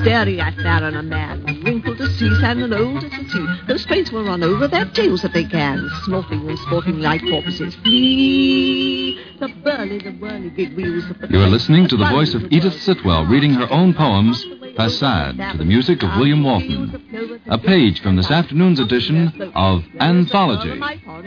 staring at that on a man, wrinkled as sea sand and old as the sea. Those trains will run over their tails if they can, snorting and sporting like porpoises. Flee! The whirly big wheels of the... You are listening to the voice of Edith Sitwell reading her own poems, Passade, to the music of William Walton. A page from this afternoon's edition of Anthology.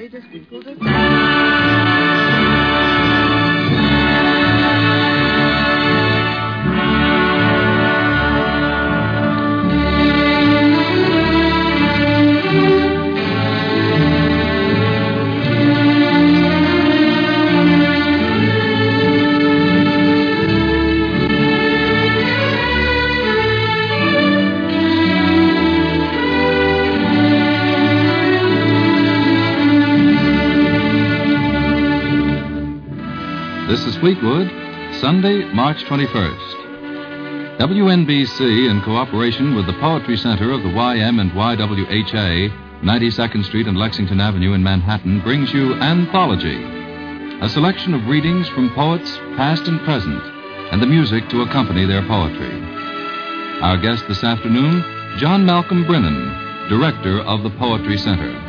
This is Fleetwood, Sunday, March 21st. WNBC, in cooperation with the Poetry Center of the YM and YWHA, 92nd Street and Lexington Avenue in Manhattan, brings you Anthology, a selection of readings from poets past and present, and the music to accompany their poetry. Our guest this afternoon, John Malcolm Brennan, director of the Poetry Center.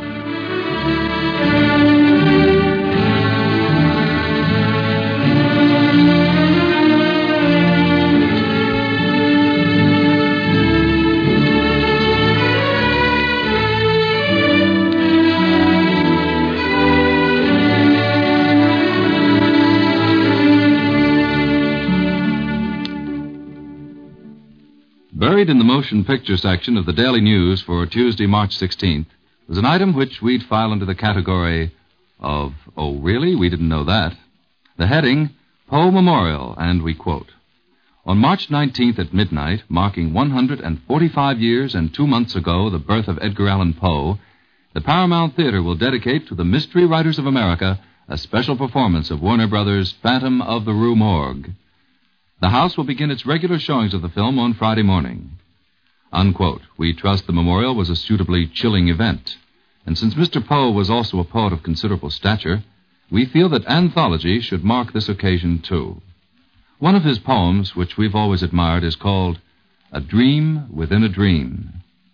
Buried in the motion picture section of the Daily News for Tuesday, March 16th, was an item which we'd file under the category of, oh, really? We didn't know that. The heading, Poe Memorial, and we quote, "On March 19th at midnight, marking 145 years and 2 months ago the birth of Edgar Allan Poe, the Paramount Theater will dedicate to the Mystery Writers of America a special performance of Warner Brothers' Phantom of the Rue Morgue. The house will begin its regular showings of the film on Friday morning." Unquote. We trust the memorial was a suitably chilling event. And since Mr. Poe was also a poet of considerable stature, we feel that Anthology should mark this occasion, too. One of his poems, which we've always admired, is called A Dream Within a Dream.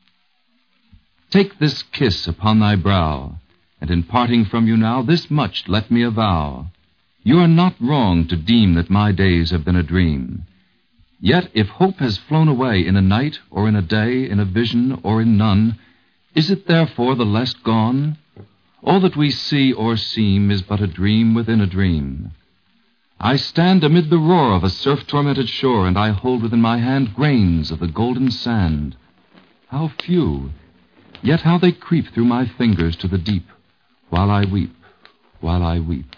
Take this kiss upon thy brow, and in parting from you now, this much let me avow. You are not wrong to deem that my days have been a dream. Yet if hope has flown away in a night or in a day, in a vision or in none, is it therefore the less gone? All that we see or seem is but a dream within a dream. I stand amid the roar of a surf-tormented shore, and I hold within my hand grains of the golden sand. How few, yet how they creep through my fingers to the deep, while I weep, while I weep.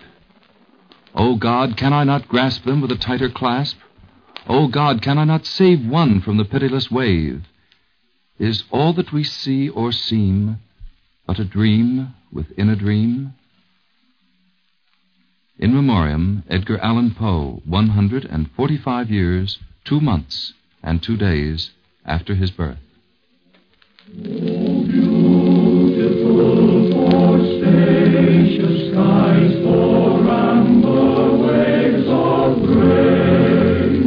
O God, can I not grasp them with a tighter clasp? O God, can I not save one from the pitiless wave? Is all that we see or seem but a dream within a dream? In Memoriam, Edgar Allan Poe, 145 years, 2 months, and 2 days after his birth. Oh, beautiful for spacious skies, for amber waves of gray,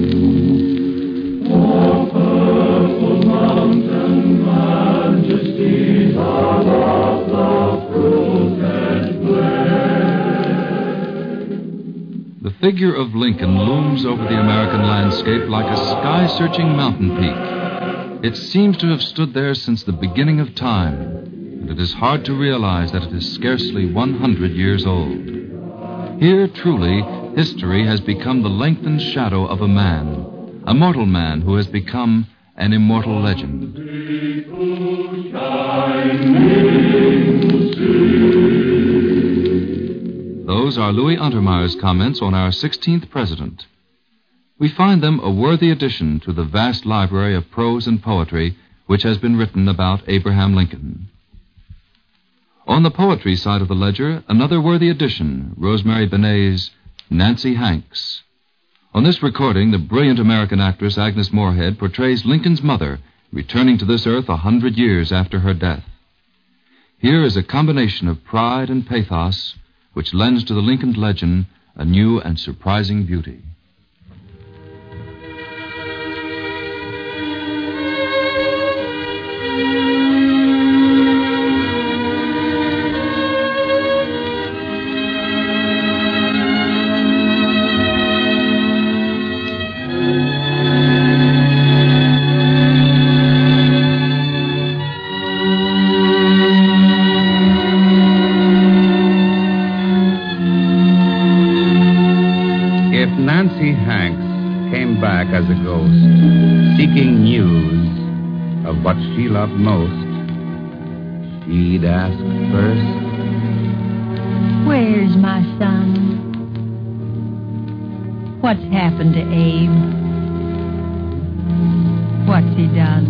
for purple mountain majesties above the fruited plain. The figure of Lincoln looms over the American landscape like a sky-searching mountain peak. It seems to have stood there since the beginning of time, and it is hard to realize that it is scarcely 100 years old. Here, truly, history has become the lengthened shadow of a man, a mortal man who has become an immortal legend. Those are Louis Untermeyer's comments on our 16th president. We find them a worthy addition to the vast library of prose and poetry which has been written about Abraham Lincoln. On the poetry side of the ledger, another worthy addition, Rosemary Benet's Nancy Hanks. On this recording, the brilliant American actress Agnes Moorehead portrays Lincoln's mother, returning to this earth 100 years after her death. Here is a combination of pride and pathos which lends to the Lincoln legend a new and surprising beauty. Nancy Hanks came back as a ghost, seeking news of what she loved most, she'd ask first, "Where's my son? What's happened to Abe? What's he done?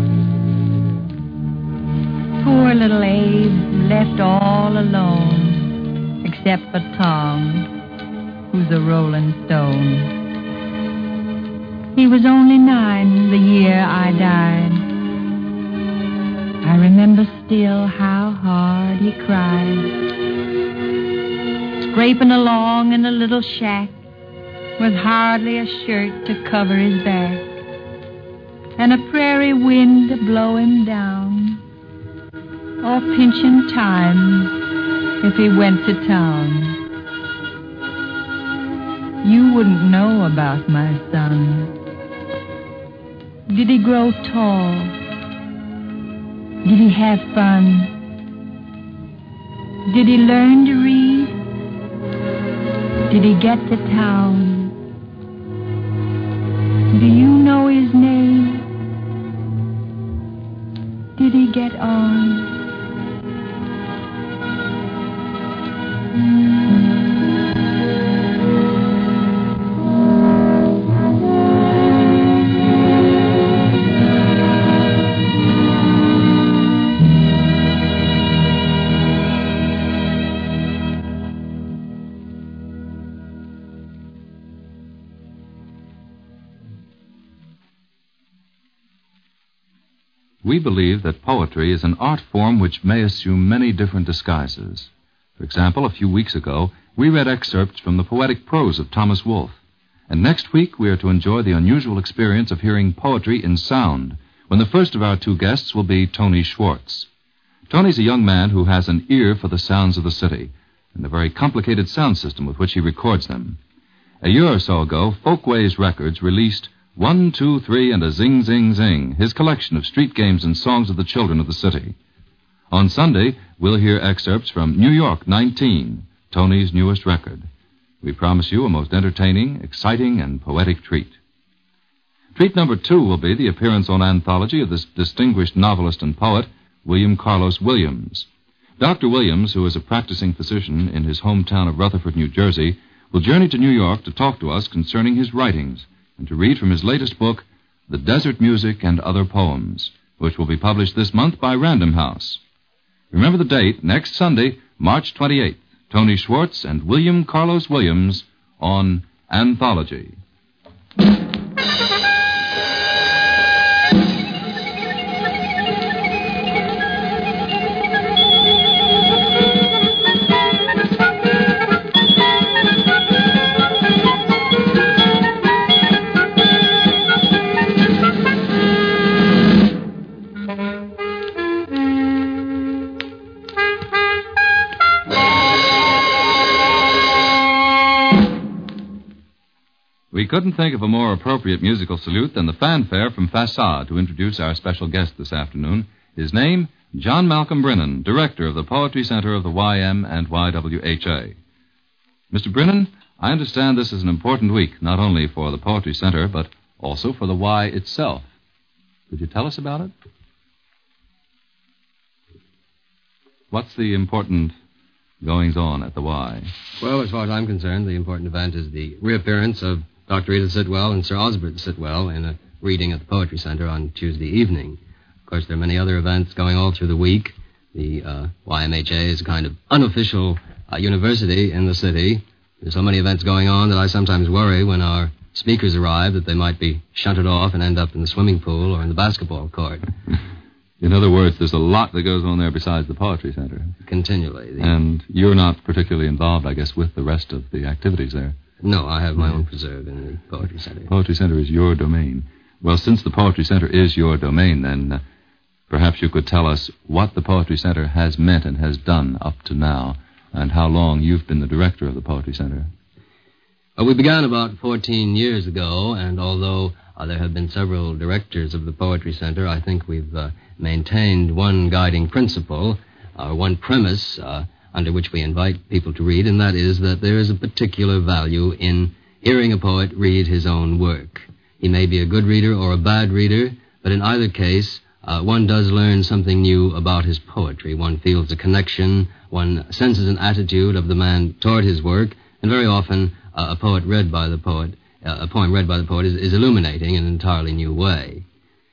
Poor little Abe, left all alone, except for Tom, who's a rolling stone. He was only 9 the year I died. I remember still how hard he cried, scraping along in a little shack with hardly a shirt to cover his back, and a prairie wind to blow him down, or pinch him time if he went to town. You wouldn't know about my son. Did he grow tall? Did he have fun? Did he learn to read? Did he get to town? Do you know his name? Did he get on? We believe that poetry is an art form which may assume many different disguises. For example, a few weeks ago, we read excerpts from the poetic prose of Thomas Wolfe. And next week, we are to enjoy the unusual experience of hearing poetry in sound, when the first of our 2 guests will be Tony Schwartz. Tony's a young man who has an ear for the sounds of the city and the very complicated sound system with which he records them. A year or so ago, Folkways Records released 1, 2, 3, and a Zing, Zing, Zing, his collection of street games and songs of the children of the city. On Sunday, we'll hear excerpts from New York 19, Tony's newest record. We promise you a most entertaining, exciting, and poetic treat. Treat number 2 will be the appearance on Anthology of this distinguished novelist and poet, William Carlos Williams. Dr. Williams, who is a practicing physician in his hometown of Rutherford, New Jersey, will journey to New York to talk to us concerning his writings and to read from his latest book, The Desert Music and Other Poems, which will be published this month by Random House. Remember the date, next Sunday, March 28th, Tony Schwartz and William Carlos Williams on Anthology. We couldn't think of a more appropriate musical salute than the fanfare from Fassad to introduce our special guest this afternoon. His name, John Malcolm Brennan, director of the Poetry Center of the YM and YWHA. Mr. Brennan, I understand this is an important week, not only for the Poetry Center, but also for the Y itself. Could you tell us about it? What's the important goings-on at the Y? Well, as far as I'm concerned, the important event is the reappearance of Dr. Edith Sitwell and Sir Osbert Sitwell in a reading at the Poetry Center on Tuesday evening. Of course, there are many other events going all through the week. The YMHA is a kind of unofficial university in the city. There's so many events going on that I sometimes worry when our speakers arrive that they might be shunted off and end up in the swimming pool or in the basketball court. In other words, there's a lot that goes on there besides the Poetry Center. Continually. And you're not particularly involved, I guess, with the rest of the activities there. No, I have my own preserve in the Poetry Center. Poetry Center is your domain. Well, since the Poetry Center is your domain, then perhaps you could tell us what the Poetry Center has meant and has done up to now, and how long you've been the director of the Poetry Center. We began about 14 years ago, and although there have been several directors of the Poetry Center, I think we've maintained one guiding principle, one premise under which we invite people to read, and that is that there is a particular value in hearing a poet read his own work. He may be a good reader or a bad reader, but in either case, one does learn something new about his poetry. One feels a connection, one senses an attitude of the man toward his work, and very often a poem read by the poet is illuminating in an entirely new way.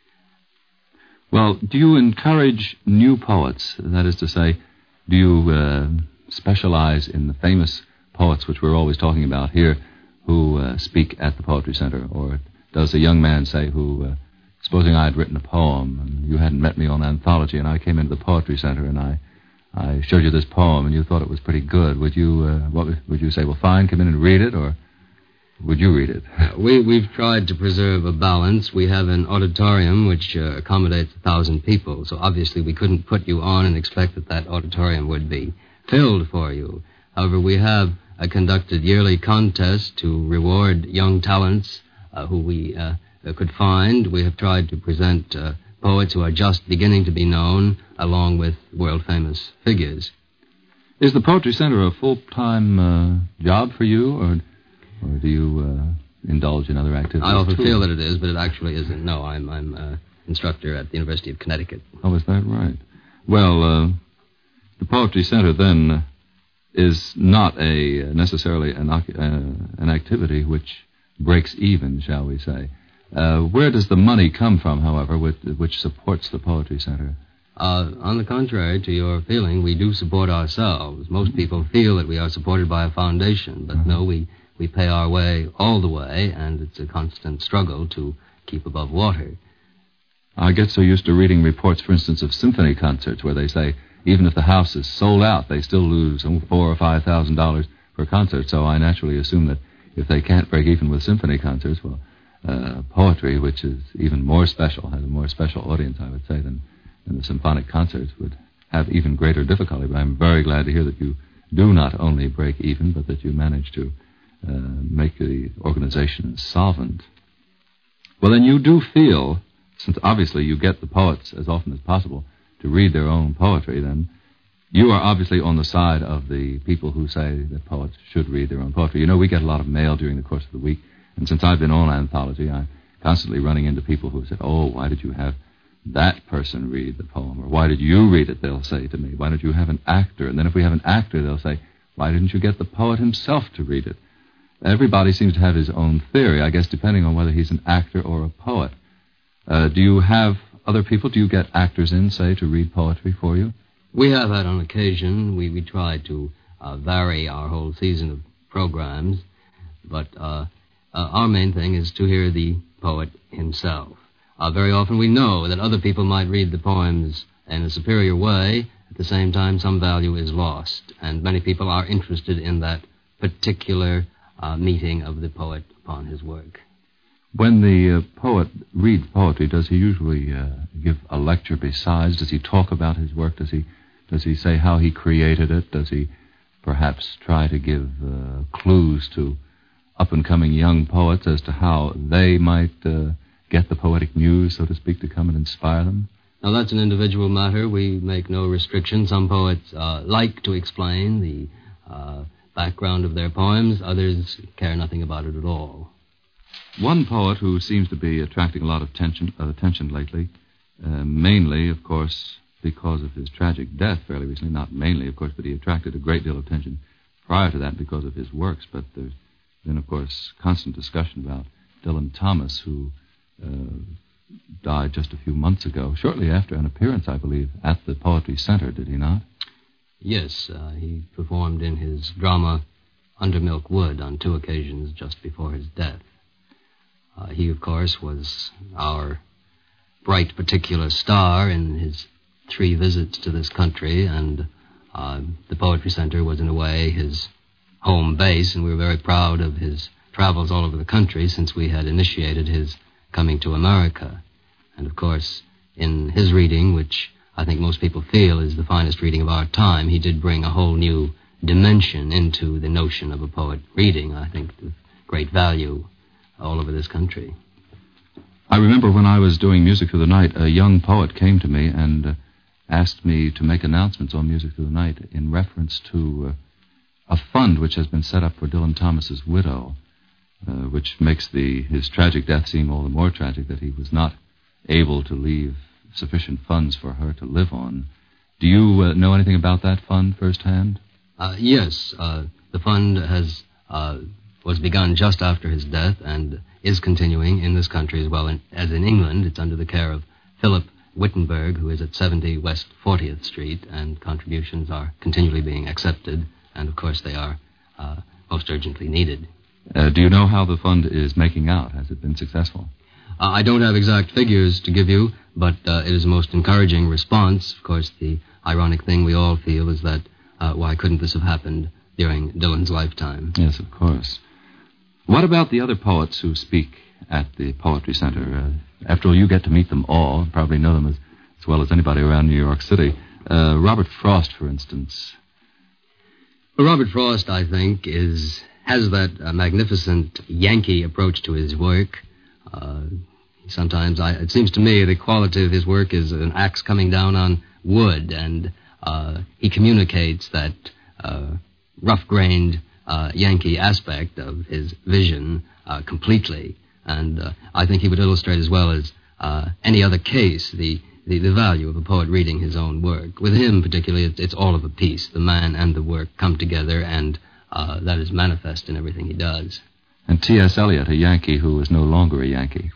Well, do you encourage new poets? That is to say, do you specialize in the famous poets which we're always talking about here who speak at the Poetry Center? Or does a young man say who, supposing I had written a poem and you hadn't met me on Anthology and I came into the Poetry Center and I showed you this poem and you thought it was pretty good, would you say, well, fine, come in and read it, or would you read it? We've tried to preserve a balance. We have an auditorium which accommodates 1,000 people, so obviously we couldn't put you on and expect that auditorium would be filled for you. However, we have conducted yearly contests to reward young talents who we could find. We have tried to present poets who are just beginning to be known, along with world-famous figures. Is the Poetry Center a full-time job for you, or do you indulge in other activities? I often feel that it is, but it actually isn't. No, I'm an instructor at the University of Connecticut. Oh, is that right? Well, the Poetry Center, then, is not necessarily an activity which breaks even, shall we say. Where does the money come from, however, which supports the Poetry Center? On the contrary to your feeling, we do support ourselves. Most people feel that we are supported by a foundation, but no, we pay our way all the way, and it's a constant struggle to keep above water. I get so used to reading reports, for instance, of symphony concerts where they say even if the house is sold out, they still lose $4,000 or $5,000 per concert. So I naturally assume that if they can't break even with symphony concerts, well, poetry, which is even more special, has a more special audience, I would say, than the symphonic concerts, would have even greater difficulty. But I'm very glad to hear that you do not only break even, but that you manage to make the organization solvent. Well, then you do feel, since obviously you get the poets as often as possible to read their own poetry, then you are obviously on the side of the people who say that poets should read their own poetry. You know, we get a lot of mail during the course of the week, and since I've been on Anthology, I'm constantly running into people who said, oh, why did you have that person read the poem? Or why did you read it, they'll say to me. Why don't you have an actor? And then if we have an actor, they'll say, why didn't you get the poet himself to read it? Everybody seems to have his own theory, I guess, depending on whether he's an actor or a poet. Do you have other people? Do you get actors in, say, to read poetry for you? We have had on occasion. We try to vary our whole season of programs, but our main thing is to hear the poet himself. Very often we know that other people might read the poems in a superior way. At the same time, some value is lost, and many people are interested in that particular meeting of the poet upon his work. When the poet reads poetry, does he usually give a lecture besides? Does he talk about his work? Does he say how he created it? Does he perhaps try to give clues to up-and-coming young poets as to how they might get the poetic muse, so to speak, to come and inspire them? Now, that's an individual matter. We make no restriction. Some poets like to explain the background of their poems. Others care nothing about it at all. One poet who seems to be attracting a lot of attention lately, mainly, of course, because of his tragic death fairly recently, not mainly, of course, but he attracted a great deal of attention prior to that because of his works. But there's been, of course, constant discussion about Dylan Thomas, who died just a few months ago, shortly after an appearance, I believe, at the Poetry Center, did he not? Yes, he performed in his drama Undermilk Wood on 2 occasions just before his death. He, of course, was our bright particular star in his 3 visits to this country, and the Poetry Center was, in a way, his home base, and we were very proud of his travels all over the country since we had initiated his coming to America. And, of course, in his reading, which I think most people feel is the finest reading of our time, he did bring a whole new dimension into the notion of a poet reading, I think, with great value all over this country. I remember when I was doing Music Through the Night, a young poet came to me and asked me to make announcements on Music Through the Night in reference to a fund which has been set up for Dylan Thomas's widow, which makes his tragic death seem all the more tragic, that he was not able to leave sufficient funds for her to live on. Do you know anything about that fund firsthand? Yes. The fund was begun just after his death and is continuing in this country as well as in England. It's under the care of Philip Wittenberg, who is at 70 West 40th Street, and contributions are continually being accepted, and of course they are most urgently needed. Do you know how the fund is making out? Has it been successful? I don't have exact figures to give you, but it is a most encouraging response. Of course, the ironic thing we all feel is that why couldn't this have happened during Dylan's lifetime? Yes, of course. What about the other poets who speak at the Poetry Center? After all, you get to meet them all, probably know them as well as anybody around New York City. Robert Frost, for instance. Well, Robert Frost, I think, has that magnificent Yankee approach to his work. Sometimes it seems to me the quality of his work is an axe coming down on wood, and he communicates that rough-grained Yankee aspect of his vision completely. And I think he would illustrate as well as any other case the value of a poet reading his own work. With him particularly, it's all of a piece. The man and the work come together, and that is manifest in everything he does. And T.S. Eliot, a Yankee who is no longer a Yankee.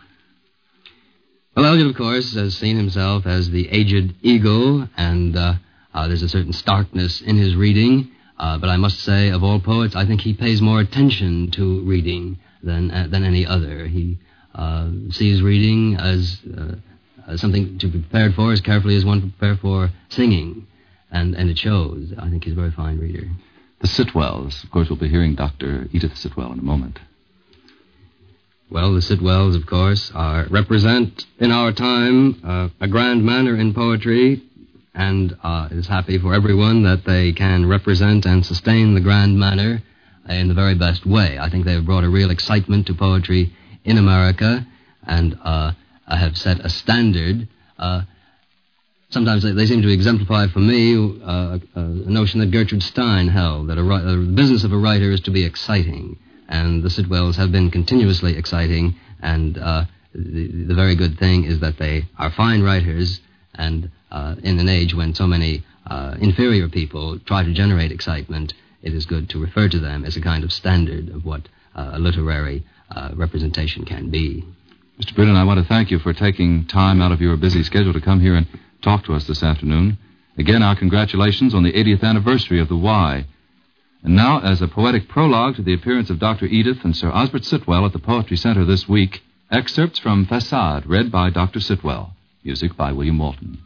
Well, Eliot, of course, has seen himself as the aged eagle, and there's a certain starkness in his reading. But I must say, of all poets, I think he pays more attention to reading than any other. He sees reading as something to be prepared for as carefully as one would prepare for singing, and it shows. I think he's a very fine reader. The Sitwells. Of course, we'll be hearing Dr. Edith Sitwell in a moment. Well, the Sitwells, of course, represent in our time a grand manner in poetry, and is happy for everyone that they can represent and sustain the grand manner in the very best way. I think they have brought a real excitement to poetry in America, and have set a standard. Sometimes they seem to exemplify for me a notion that Gertrude Stein held, that the business of a writer is to be exciting. And the Sitwells have been continuously exciting, and the very good thing is that they are fine writers, and in an age when so many inferior people try to generate excitement, it is good to refer to them as a kind of standard of what a literary representation can be. Mr. Brennan, I want to thank you for taking time out of your busy schedule to come here and talk to us this afternoon. Again, our congratulations on the 80th anniversary of the Y. And now, as a poetic prologue to the appearance of Dr. Edith and Sir Osbert Sitwell at the Poetry Center this week, excerpts from Facade, read by Dr. Sitwell. Music by William Walton.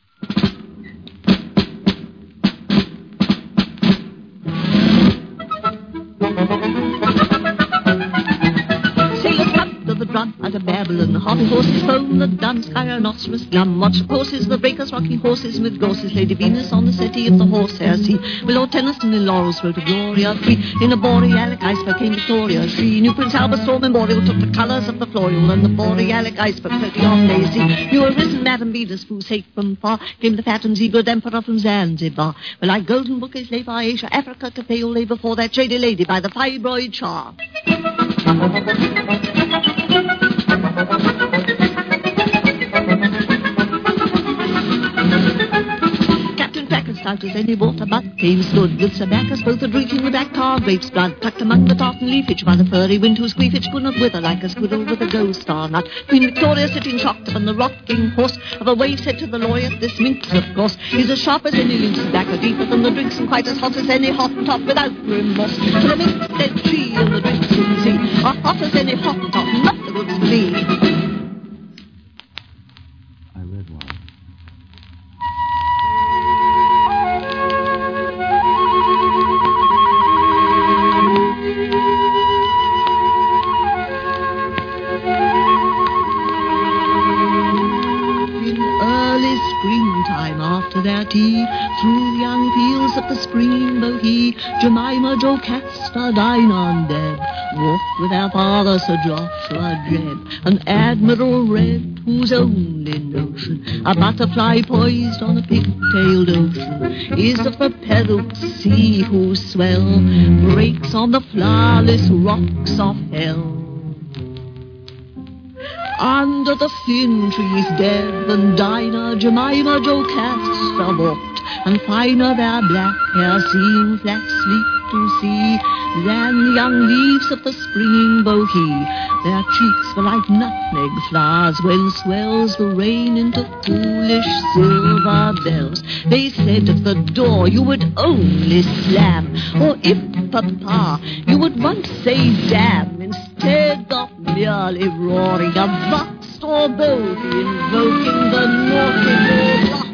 At a Babylon, the hobby horses foam, the dun sky rhinoceros glum. Watch the horses, the breakers, rocking horses, with gorses, Lady Venus on the city of the horsehair sea. With Lord Tennyson in laurels wrote a Gloria free. In a borealic iceberg came Victoria. She knew Prince Albert Storm and Boreal took the colours of the Floreal, and the borealic iceberg 30 on Daisy. You arisen, Madam Venus, who safe from far, came the fat and eagled emperor from Zanzibar. Well, like golden bouquets lay by Asia, Africa, Cathay, lay before that shady lady by the fibroid Shah. Captain Packer, stout as any water butt, came stood with Sir Bacchus, both a drinking the black tar grape's blood, tucked among the tartan leafage by the furry wind, whose squeefage could not wither like a squirrel with a gold star nut. Queen Victoria, sitting shocked upon the rocking horse of a wave, said to the lawyer, this minx, of course, is as sharp as any lynx, tobacco deeper than the drinks, and quite as hot as any Hottentot without remorse. To the minx, said she, and the drinks in sea are hot as any Hottentot, not the goods for me. to their tea. Through the young fields of the spring bohea, Jemima, Joe, Castor, Dinah, and Deb walked with their father, Sir Joshua Jebb, and Admiral Red, whose only notion, a butterfly poised on a pig-tailed ocean, is of the perilous sea whose swell breaks on the flowerless rocks of hell. Under the thin trees, Deb and Dinah, Jemima, Joe, Castor walked, and finer their black hair seemed less sleek to see than the young leaves of the springing bohea. Their cheeks were like nutmeg flowers when swells the rain into foolish silver bells. They said at the door you would only slam, or if Papa, you would once say damn, instead of merely roaring a vast or bogey invoking the nautical rocks.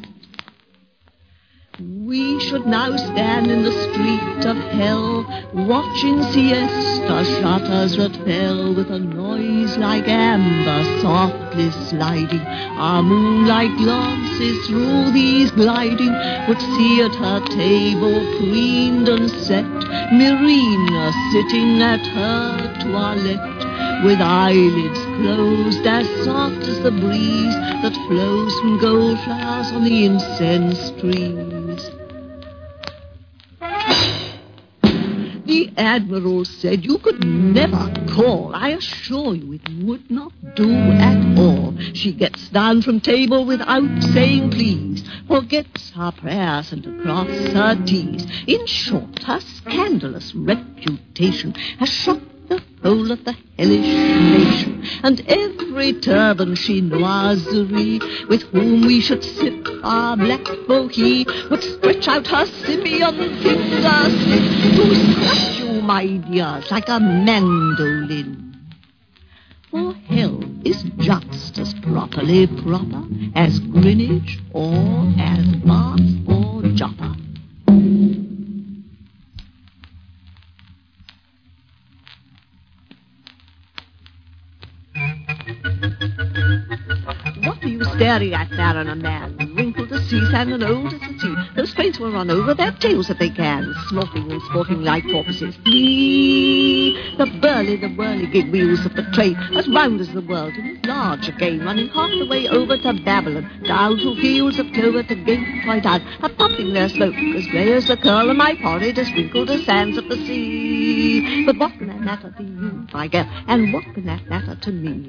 We should now stand in the street of hell, watching siesta shutters that fell with a noise like amber softly sliding. Our moonlight glances through these gliding would see at her table preened and set Myrrhina sitting at her toilette, with eyelids closed as soft as the breeze that flows from gold flowers on the incense trees. The Admiral said you could never call. I assure you it would not do at all. She gets down from table without saying please, forgets her prayers and across her T's. In short, her scandalous reputation has shocked the whole of the hellish nation, and every turban chinoiserie with whom we should sip our black bohea would stretch out her Scythian fingers to scratch you, my dears, like a mandolin. For hell is just as properly proper as Greenwich or as Bath or Joppa. What are you staring at there in a man? Wrinkled as sea sand and old as the sea. Those trains will run over their tails if they can, snorting and sporting like porpoises. Flee! The whirly-gig wheels of the train, as round as the world, and as large again, running half the way over to Babylon, down through fields of clover to Gateway Town, a-puffing their smoke as grey as the curl of my forehead, as wrinkled as sands of the sea. But what can that matter to you, my girl, and what can that matter to me?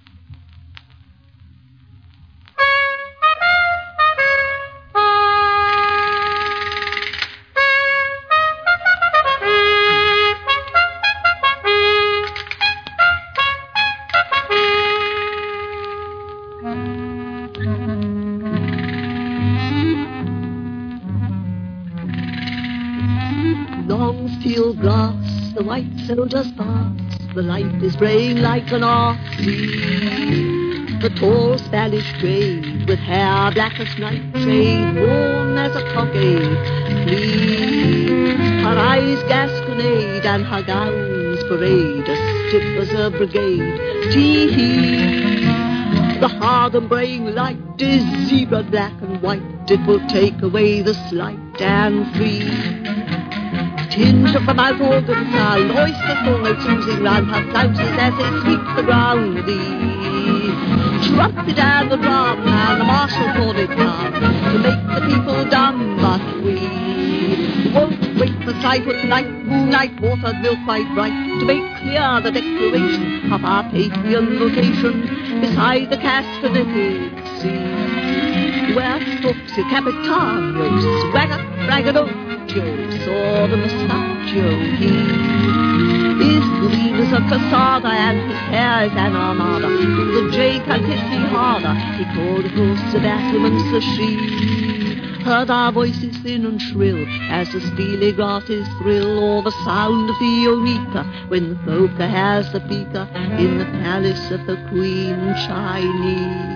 Long steel glass, the white soldiers pass, the light is braying like an RC. The tall Spanish trade, with hair black as night trade, warm as a cockade, flees. Her eyes gasconade and her gowns parade, as stiff as a brigade. Tee-hee. The hard and braying light is zebra black and white. It will take away the slight and free. Tinge of the mouth organ sound, oyster notes oozing round her flounces as they sweep the ground. The trumpet and the drum and the marshal called it come to make the people dumb, but we won't wait for sight with light, moonlight, water, milk quite bright, to make clear the declaration of our Papian vocation beside the Castellanic Sea, where stalks Il Capitano, swagger, braggadocio, saw the mustachio. He is green as a cassava, and his hair is an armada. The J can't hit me harder. He called across the battlements as she heard our voices thin and shrill as the steely grasses thrill, or the sound of the onika when the poker has the pika in the palace of the Queen Chinese.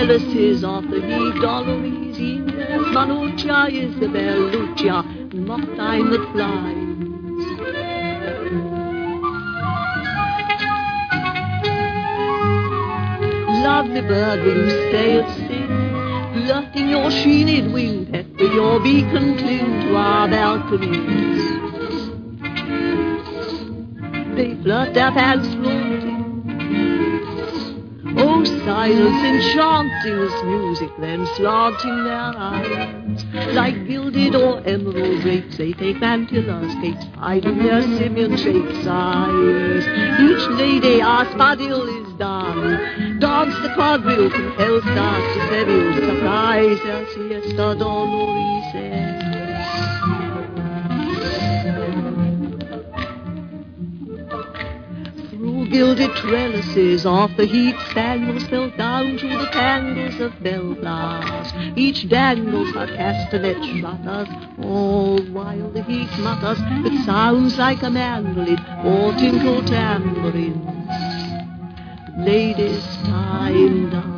trellises of the Heath, Dolores, Inez, Manuccia, Isabel, Lucia, mock time that flies. Lovely bird, will you stay and sing, flirting your sheened wing, pet with your beak and cling to our balconies. They flirt their fans flaunting. Oh, silence enchanting as music, then slanting their eyes. Like gilded or emerald grapes, they take mantulas, cakes, hiding their simian-shaped sighs. Each lady our spadille is done. Dance the quadrille, compel stars to Seville, surprise their siesta dolorises. Gilded trellises of the Heath, spangles fell down to the tangles of bellflowers. Each dangles her castanet shutters, all while the Heath mutters with sounds like a mandolin or tinkle tambourines. Ladies, time dance.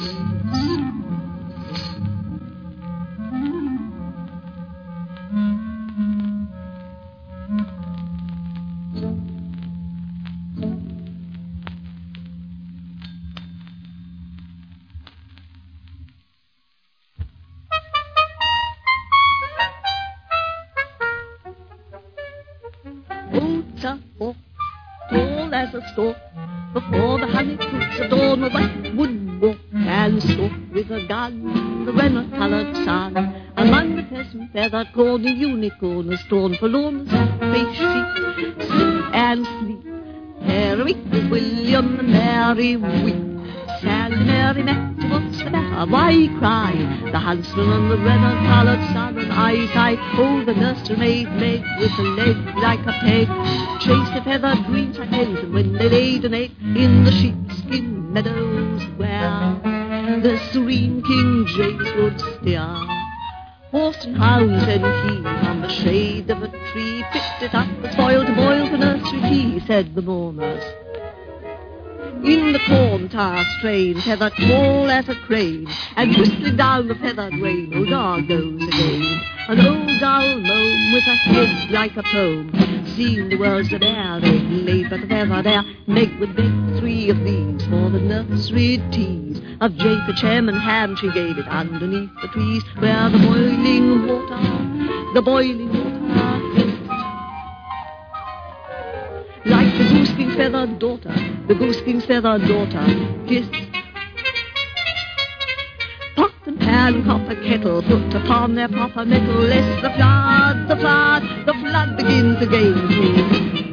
Tall as a stalk, before the honeycombs adorn the white woodwalk, and stalk with a gun the rennet-coloured sun. Among the peasant feathered corn, the unicorn is torn, forlorn as face sheep, slip and sleep. Harry, William, and Mary weep. Sally, Mary, Matthew, what's the matter? Why cry? The huntsman and the rennet-coloured sun and eyesight. Oh, the nursery maid with a leg like a peg chased the feathered greens like hens, and when they laid an egg in the sheepskin meadows where the serene King James would steer. Horse and hounds and he on the shade of a tree picked it up, the spoil to boil for nursery tea, said the mourners. In the corn tower strain, feathered tall as a crane, and whistling down the feathered rain, old dog goes again. An old dull moan with a head like a poem, seen the world's an air, they laid but the feathered air. Meg would make 3 of these for the nursery teas. Of Japheth, Shem, and Ham she gave it underneath the trees, where the boiling water hissed. Like the goose-king's feathered daughter, the goose-king's feathered daughter kissed. Pot and pan, copper kettle, put upon their proper metal, lest the flood begins again to.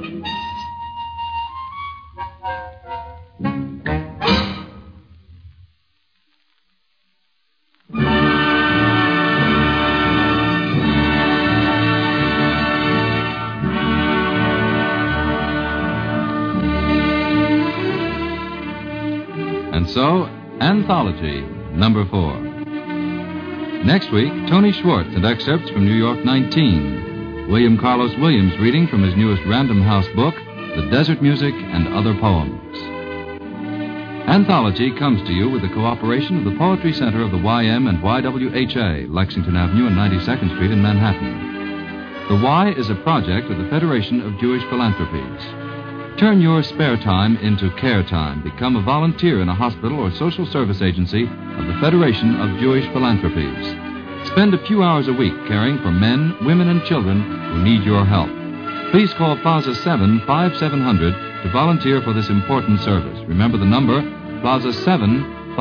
So, Anthology, number 4. Next week, Tony Schwartz and excerpts from New York 19. William Carlos Williams reading from his newest Random House book, The Desert Music and Other Poems. Anthology comes to you with the cooperation of the Poetry Center of the YM and YWHA, Lexington Avenue and 92nd Street in Manhattan. The Y is a project of the Federation of Jewish Philanthropies. Turn your spare time into care time. Become a volunteer in a hospital or social service agency of the Federation of Jewish Philanthropies. Spend a few hours a week caring for men, women, and children who need your help. Please call Plaza 7 5700 to volunteer for this important service. Remember the number, Plaza 7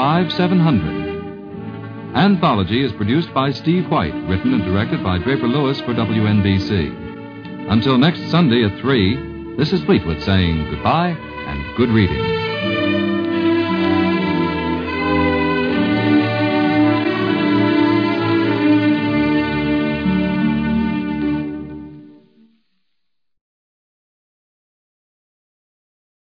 5700. Anthology is produced by Steve White, written and directed by Draper Lewis for WNBC. Until next Sunday at 3, this is Fleetwood saying goodbye and good reading.